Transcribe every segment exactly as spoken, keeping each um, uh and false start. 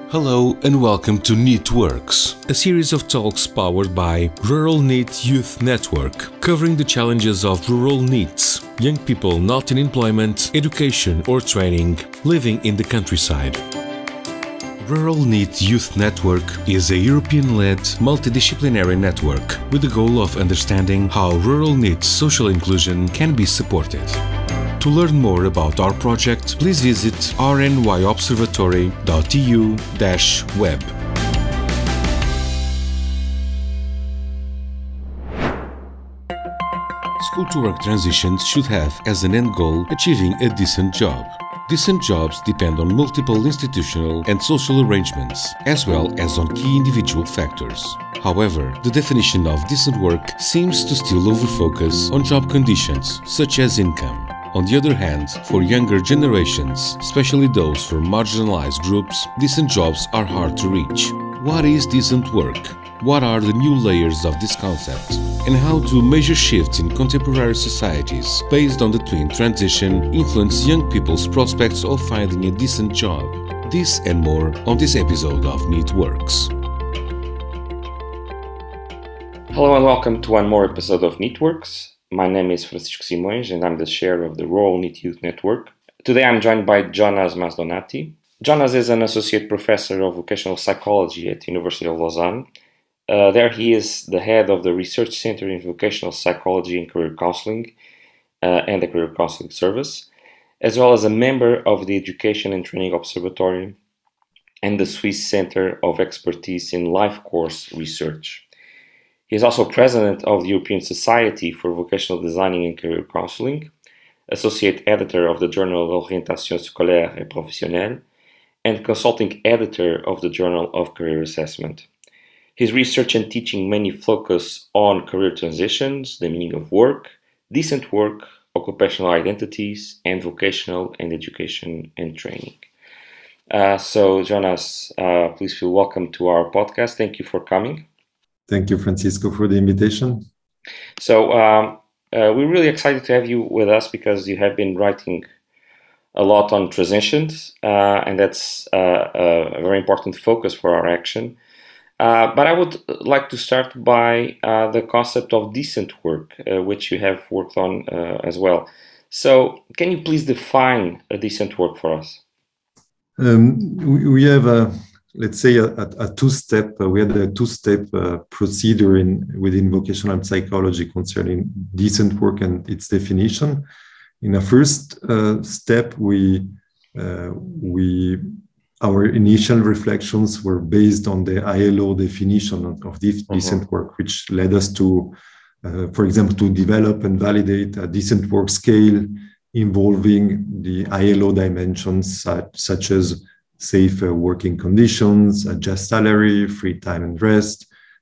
Hello and welcome to NEETworks, a series of talks powered by Rural NEET Youth Network, covering the challenges of rural NEETs, young people not in employment, education or training, living in the countryside. Rural NEET Youth Network is a European-led multidisciplinary network with the goal of understanding how rural NEET social inclusion can be supported. To learn more about our project, please visit r n y observatory dot e u dash web. School-to-work transitions should have as an end goal achieving a decent job. Decent jobs depend on multiple institutional and social arrangements, as well as on key individual factors. However, the definition of decent work seems to still over-focus on job conditions, such as income. On the other hand, for younger generations, especially those from marginalized groups, decent jobs are hard to reach. What is decent work? What are the new layers of this concept? And how do major shifts in contemporary societies based on the twin transition influence young people's prospects of finding a decent job? This and more on this episode of NEETworks. Hello and welcome to one more episode of NEETworks. My name is Francisco Simões and I'm the chair of the Rural NEET Youth Network. Today I'm joined by Jonas Masdonati. Jonas is an associate professor of vocational psychology at the University of Lausanne. Uh, there he is the head of the Research Center in Vocational Psychology and Career Counseling uh, and the Career Counseling Service, as well as a member of the Education and Training Observatory and the Swiss Center of Expertise in Life Course Research. He is also president of the European Society for Vocational Designing and Career Counseling, associate editor of the journal Orientation Scolaire et Professionnelle, and consulting editor of the Journal of Career Assessment. His research and teaching mainly focus on career transitions, the meaning of work, decent work, occupational identities, and vocational and education and training. Uh, so, Jonas, uh, please feel welcome to our podcast. Thank you for coming. Thank you, Francisco, for the invitation. So um, uh, we're really excited to have you with us because you have been writing a lot on transitions, uh, and that's uh, a very important focus for our action. Uh, but I would like to start by uh, the concept of decent work, uh, which you have worked on uh, as well. So can you please define a decent work for us? Um, we, we have a let's say, a, a two-step, uh, we had a two-step uh, procedure in within vocational psychology concerning decent work and its definition. In a first uh, step, we, uh, we, our initial reflections were based on the I L O definition of, of de- uh-huh. decent work, which led us to, uh, for example, to develop and validate a decent work scale involving the I L O dimensions such, such as safe uh, working conditions, a just salary, free time and rest,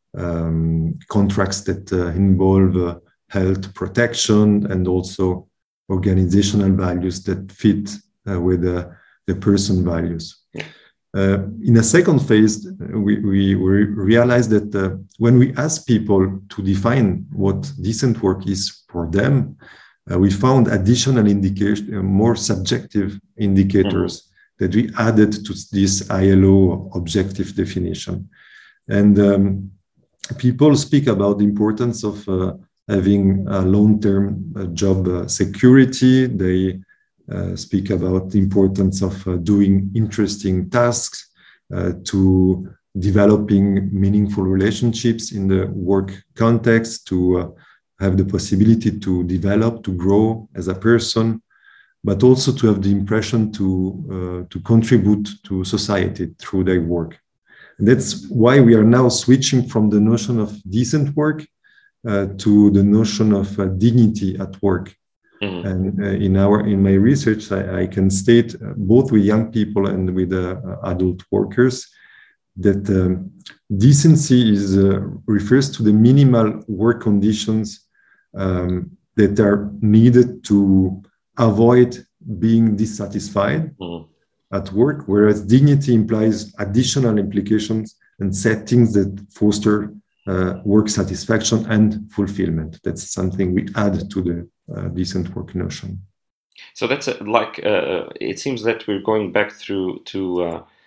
um, contracts that uh, involve uh, health protection, and also organizational values that fit uh, with uh, the person values. Uh, in a second phase, we, we, we realized that uh, when we ask people to define what decent work is for them, uh, we found additional indication, uh, more subjective indicators mm-hmm. that we added to this I L O objective definition. And um, people speak about the importance of uh, having a long-term uh, job uh, security. They uh, speak about the importance of uh, doing interesting tasks, uh, to developing meaningful relationships in the work context, to uh, have the possibility to develop, to grow as a person, but also to have the impression to uh, to contribute to society through their work. And that's why we are now switching from the notion of decent work uh, to the notion of uh, dignity at work. Mm-hmm. And uh, in our in my research, I, I can state uh, both with young people and with uh, adult workers that um, decency is uh, refers to the minimal work conditions um, that are needed to avoid being dissatisfied mm. at work, whereas dignity implies additional implications and settings that foster uh, work satisfaction and fulfillment. That's something we add to the uh, decent work notion. So that's a, like, uh, it seems that we're going back through to uh,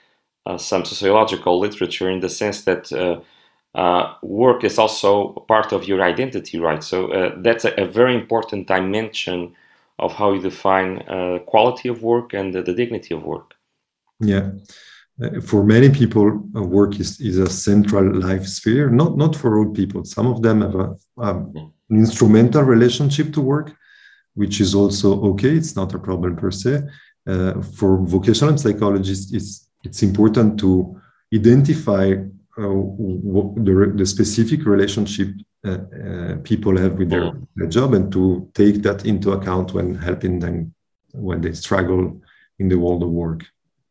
uh, some sociological literature in the sense that uh, uh, work is also part of your identity, right? So uh, that's a, a very important dimension of how you define uh, quality of work and the, the dignity of work. Yeah. Uh, for many people, uh, work is, is a central life sphere, not, not for all people. Some of them have a, um, an instrumental relationship to work, which is also okay. It's not a problem per se. Uh, for vocational psychologists, it's, it's important to identify uh, what the, the specific relationship uh, uh, people have with their, their job, and to take that into account when helping them when they struggle in the world of work.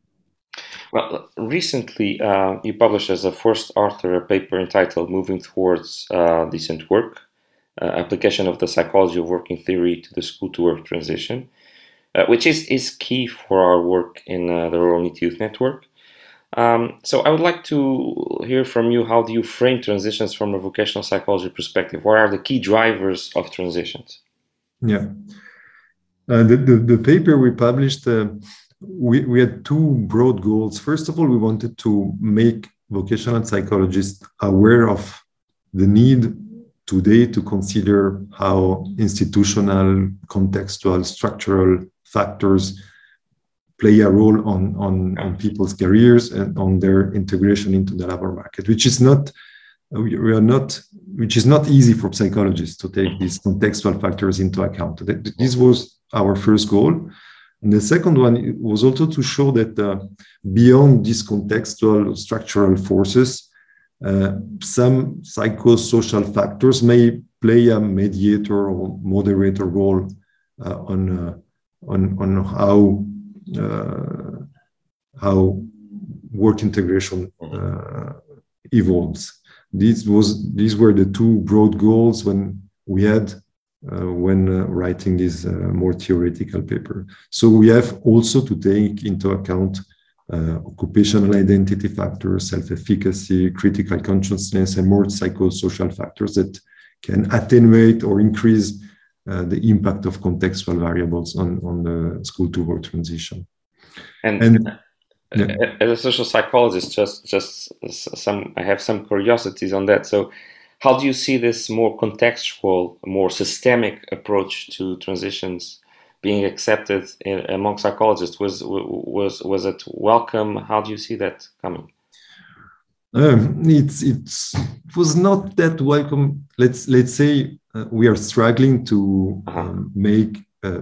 Well, recently uh, you published as a first author a paper entitled Moving Towards uh, Decent Work, uh, Application of the Psychology of Working Theory to the School-to-Work Transition, uh, which is, is key for our work in uh, the Rural Neat Youth Network. Um, so I would like to hear from you, how do you frame transitions from a vocational psychology perspective? What are the key drivers of transitions? Yeah, uh, the, the, the paper we published, uh, We, we had two broad goals. First of all, we wanted to make vocational psychologists aware of the need today to consider how institutional, contextual, structural factors play a role on, on, on people's careers and on their integration into the labor market, which is not we are not which is not easy for psychologists to take these contextual factors into account. This was our first goal. And the second one was also to show that uh, beyond these contextual structural forces, uh, some psychosocial factors may play a mediator or moderator role uh, on, uh, on, on how, uh, how work integration uh, evolves. These, was, these were the two broad goals when we had Uh, when uh, writing this uh, more theoretical paper. So we have also to take into account uh, occupational identity factors, self-efficacy, critical consciousness, and more psychosocial factors that can attenuate or increase uh, the impact of contextual variables on, on the school-to-work transition. And, and yeah. As a social psychologist, just, just some, I have some curiosities on that. So how do you see this more contextual, more systemic approach to transitions being accepted in, among psychologists? Was was was it welcome? How do you see that coming? Um, it's it's it was not that welcome. Let's let's say uh, we are struggling to uh-huh. um, make uh,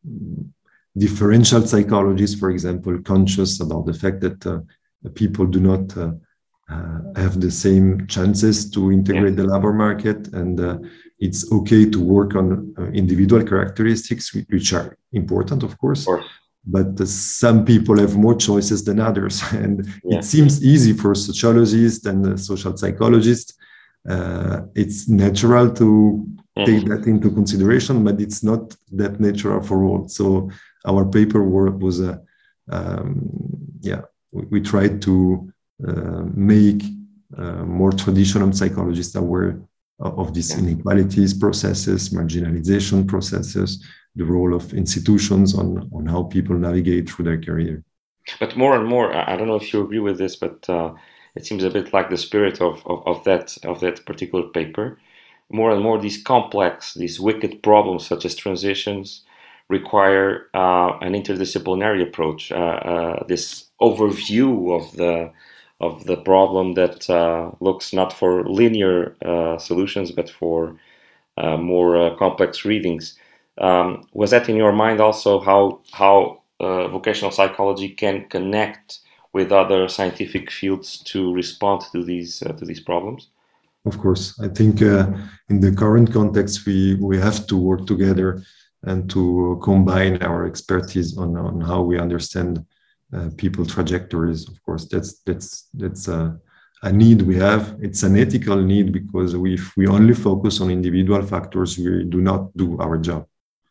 differential psychologists, for example, conscious about the fact that uh, people do not Uh, Uh, have the same chances to integrate yeah. the labor market, and uh, it's okay to work on uh, individual characteristics, which are important, of course, of course. But uh, some people have more choices than others, and yeah. it seems easy for sociologists and uh, social psychologists. Uh, it's natural to mm-hmm. take that into consideration, but it's not that natural for all. So our paper work was a uh, um, yeah we, we tried to Uh, make uh, more traditional psychologists aware of, of these yeah. inequalities processes, marginalization processes, the role of institutions on, on how people navigate through their career. But more and more, I don't know if you agree with this, but uh, it seems a bit like the spirit of, of, of that of that particular paper. More and more, these complex, these wicked problems such as transitions require uh, an interdisciplinary approach, uh, uh, this overview of the of the problem that uh, looks not for linear uh, solutions, but for uh, more uh, complex readings. Um, was that in your mind also how, how uh, vocational psychology can connect with other scientific fields to respond to these, uh, to these problems? Of course. I think uh, in the current context, we, we have to work together and to combine our expertise on, on how we understand Uh, people trajectories. Of course, that's that's that's a, a need we have. It's an ethical need, because we, if we only focus on individual factors, we do not do our job.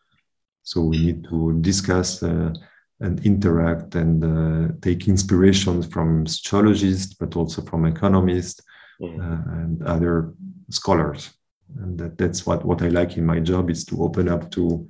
So we need to discuss uh, and interact and uh, take inspiration from sociologists, but also from economists mm-hmm. uh, and other scholars. And that, that's what, what I like in my job, is to open up to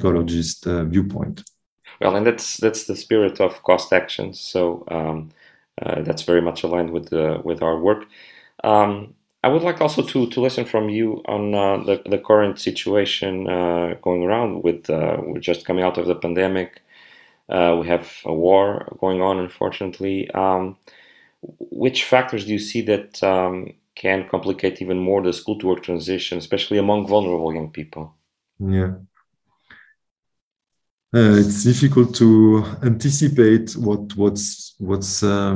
non-psychologist uh, viewpoint. Well, and that's that's the spirit of cost actions. So um, uh, that's very much aligned with the, with our work. Um, I would like also to to listen from you on uh, the the current situation uh, going around. With uh, we're just coming out of the pandemic. Uh, we have a war going on, unfortunately. Um, which factors do you see that um, can complicate even more the school to work transition, especially among vulnerable young people? Yeah. Uh, it's difficult to anticipate what what's what's uh,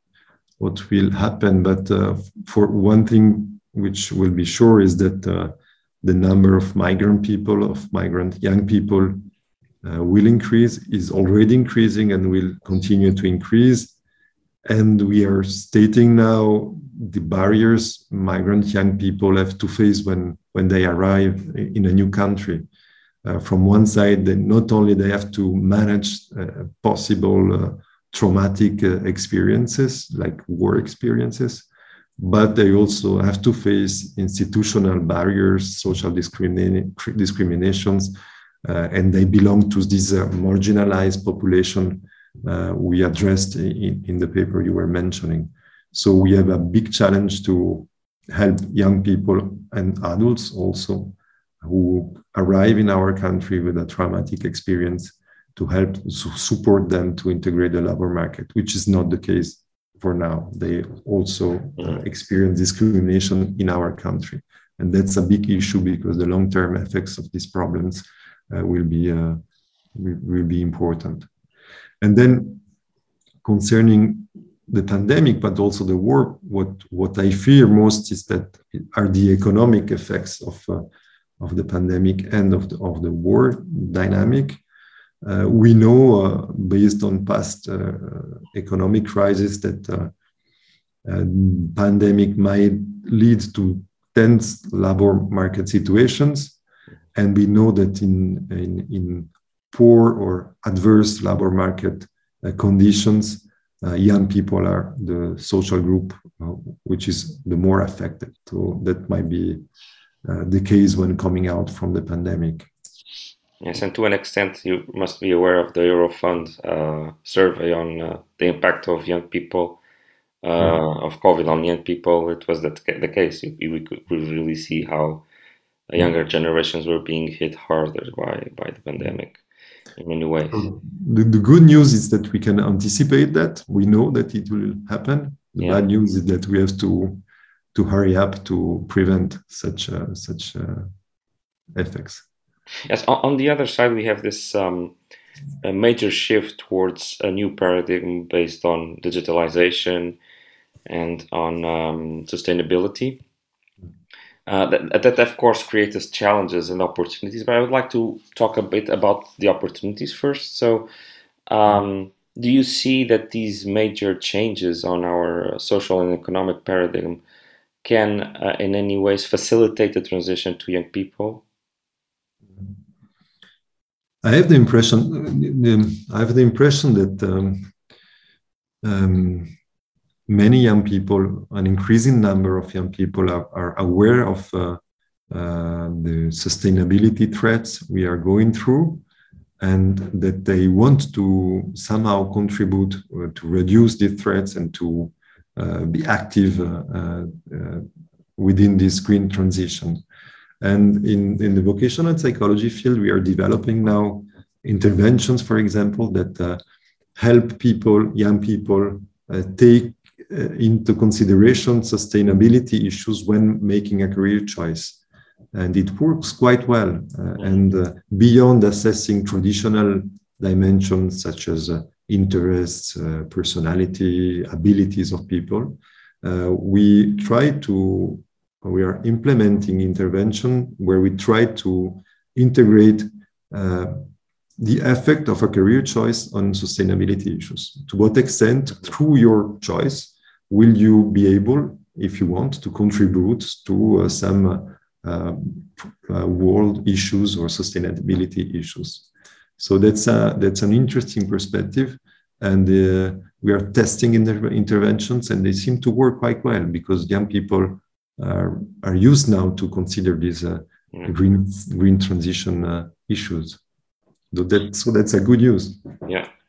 what will happen, but uh, for one thing which will be sure is that uh, the number of migrant people, of migrant young people, uh, will increase, is already increasing, and will continue to increase. And we are stating now the barriers migrant young people have to face when when they arrive in a new country. Uh, from one side, they not only they have to manage uh, possible uh, traumatic uh, experiences like war experiences, but they also have to face institutional barriers, social discrimin- discriminations, uh, and they belong to this uh, marginalized population uh, we addressed in, in the paper you were mentioning. So we have a big challenge to help young people and adults also who arrive in our country with a traumatic experience, to help to support them to integrate the labor market, which is not the case for now. They also uh, experience discrimination in our country. And that's a big issue because the long-term effects of these problems uh, will be uh, will, will be important. And then concerning the pandemic, but also the war, what, what I fear most is that are the economic effects of uh, of the pandemic and of the, of the war dynamic. Uh, we know, uh, based on past uh, economic crises, that uh, uh, pandemic might lead to tense labor market situations. And we know that in, in, in poor or adverse labor market uh, conditions, uh, young people are the social group uh, which is the more affected. So that might be Uh, the case when coming out from the pandemic. Yes, and to an extent, you must be aware of the Eurofund uh, survey on uh, the impact of young people, uh, yeah. of COVID on young people. It was that the case. We could really see how younger generations were being hit harder by, by the pandemic in many ways. The, the good news is that we can anticipate that. We know that it will happen. The yeah. bad news is that we have to to hurry up to prevent such uh, such uh, effects. Yes, on, on the other side, we have this um, a major shift towards a new paradigm based on digitalization and on um, sustainability. Uh, that, that, of course, creates challenges and opportunities, but I would like to talk a bit about the opportunities first. So, um, do you see that these major changes on our social and economic paradigm can uh, in any ways facilitate the transition to young people? I have the impression. I have the impression that um, um, many young people, an increasing number of young people, are, are aware of uh, uh, the sustainability threats we are going through, and that they want to somehow contribute to reduce these threats and to Uh, be active uh, uh, uh, within this green transition. And in, in the vocational psychology field, we are developing now interventions, for example, that uh, help people, young people, uh, take uh, into consideration sustainability issues when making a career choice. And it works quite well. Uh, and uh, beyond assessing traditional dimensions such as uh, interests, uh, personality, abilities of people, uh, we try to, we are implementing intervention where we try to integrate uh, the effect of a career choice on sustainability issues. To what extent, through your choice, will you be able, if you want, to contribute to uh, some uh, uh, world issues or sustainability issues? So that's a, that's an interesting perspective, and uh, we are testing inter interventions, and they seem to work quite well because young people are, are used now to consider these uh, mm. green green transition uh, issues. So, that, so that's a good news. Yeah.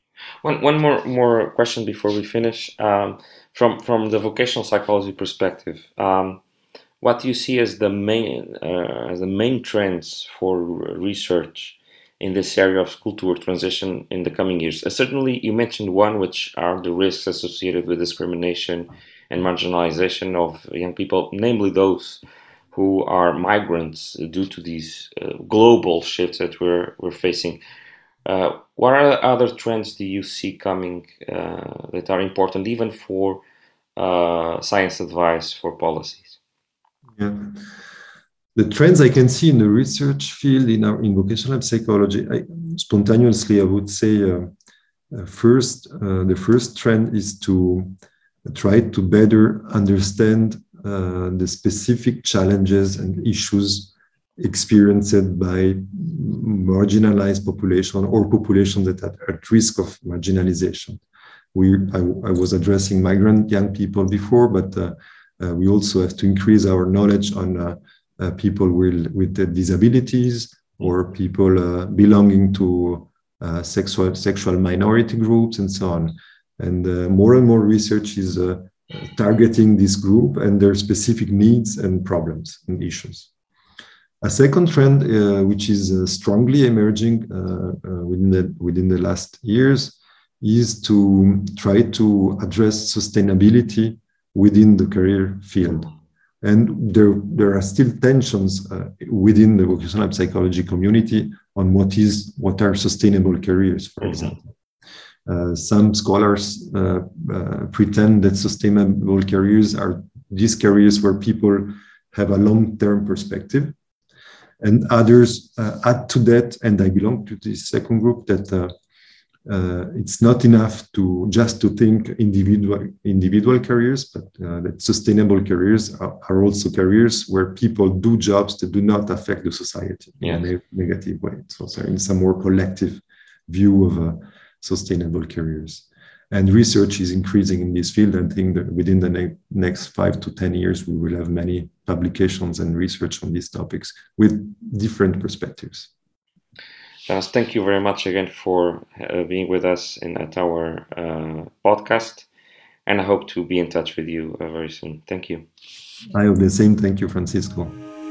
One one more more question before we finish. Um, from from the vocational psychology perspective, um, what do you see as the main uh, as the main trends for research in this area of school to work transition in the coming years? Uh, certainly, you mentioned one, which are the risks associated with discrimination and marginalization of young people, namely those who are migrants due to these uh, global shifts that we're we're facing. Uh, what are other trends do you see coming uh, that are important even for uh, science advice for policies? Yeah. The trends I can see in the research field in our in vocational psychology, I, spontaneously, I would say uh, uh, first, uh, the first trend is to try to better understand uh, the specific challenges and issues experienced by marginalized population or population that are at risk of marginalization. We, I, I was addressing migrant young people before, but uh, uh, we also have to increase our knowledge on uh, uh, people with, with uh, disabilities or people uh, belonging to uh, sexual, sexual minority groups and so on. And uh, more and more research is uh, targeting this group and their specific needs and problems and issues. A second trend, uh, which is uh, strongly emerging uh, uh, within the within the last years, is to try to address sustainability within the career field. And there, there are still tensions uh, within the vocational psychology community on what is what are sustainable careers, for example. Uh, some scholars uh, uh, pretend that sustainable careers are these careers where people have a long-term perspective. And others uh, add to that, and I belong to this second group, that uh, uh, it's not enough to just to think individual individual careers, but uh, that sustainable careers are, are also careers where people do jobs that do not affect the society yes. in a negative way. So, so in some more collective view of uh, sustainable careers. And research is increasing in this field. I think that within the ne- next five to ten years, we will have many publications and research on these topics with different perspectives. Jonas, thank you very much again for uh, being with us in, at our uh, podcast. And I hope to be in touch with you uh, very soon. Thank you. I hope the same. Thank you, Francisco.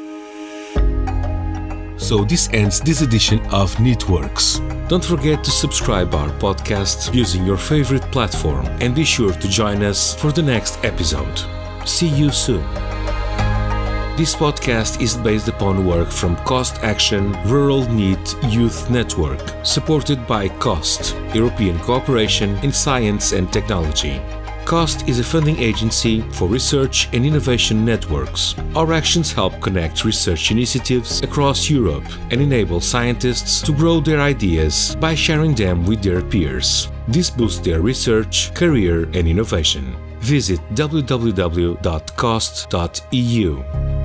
So this ends this edition of NeatWorks. Don't forget to subscribe our podcast using your favorite platform and be sure to join us for the next episode. See you soon. This podcast is based upon work from Cost Action Rural NEET Youth Network, supported by COST, European Cooperation in Science and Technology. COST is a funding agency for research and innovation networks. Our actions help connect research initiatives across Europe and enable scientists to grow their ideas by sharing them with their peers. This boosts their research, career, and innovation. Visit w w w dot cost dot e u.